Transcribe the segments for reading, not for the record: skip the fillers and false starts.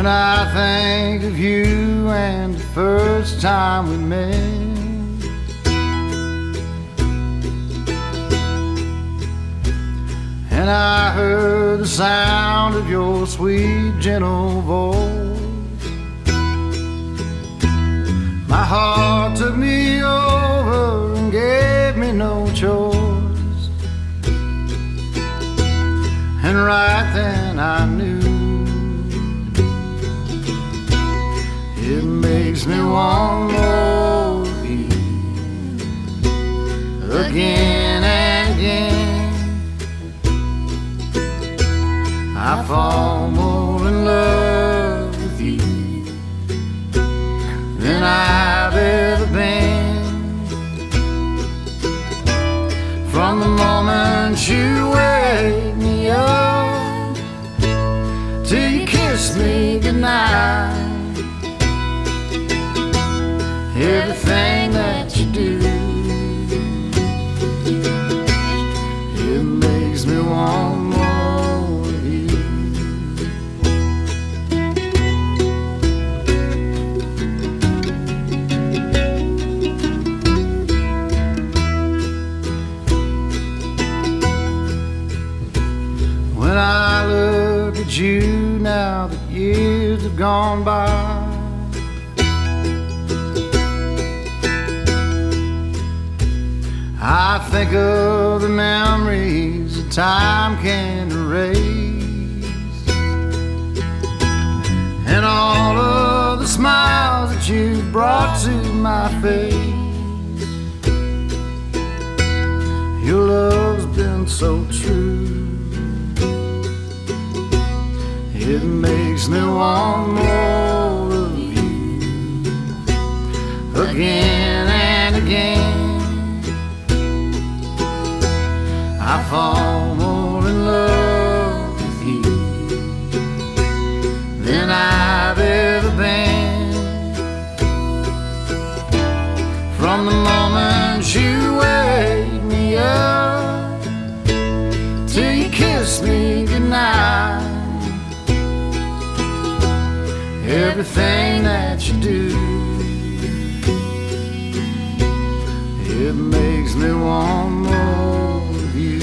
When I think of you and the first time we met, and I heard the sound of your sweet, gentle voice, my heart took me over and gave me no choice. And right then I knew it makes me want more of you again and again. I fall more in love with you than I've ever been. From the moment you wake me up till you kiss me goodnight, everything that you do, it makes me want more of you. When I look at you now that years have gone by, I think of the memories that time can't erase, and all of the smiles that you brought to my face. Your love's been so true, it makes me want more of you again and again. I fall more in love with you than I've ever been. From the moment you wake me up till you kiss me goodnight, everything that you do, it makes me want more of you.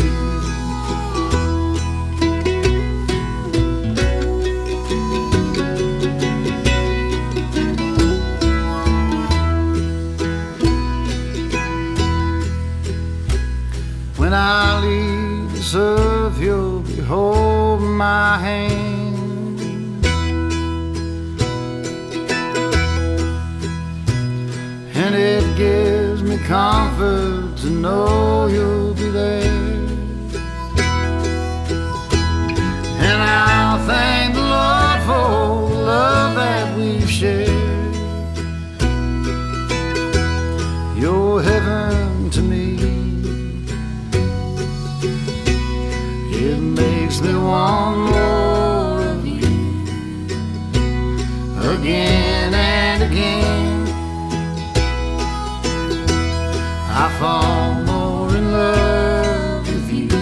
When I leave this earth, you'll be holding my hand, and it gives me comfort to know you'll be there. And I'll thank the Lord for the love that we've shared. You're heaven to me, it makes me want more of you again and again. I fall more in love with you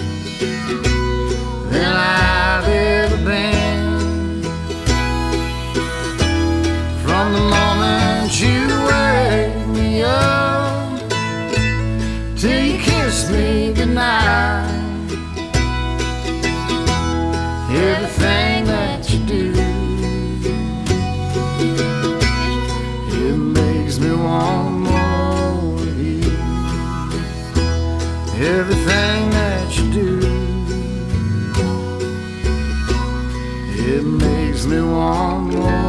than I've ever been. From the moment you wake me up till you kiss me goodnight, everything that you do, it makes me want more of you. Everything that you do, it makes me want more.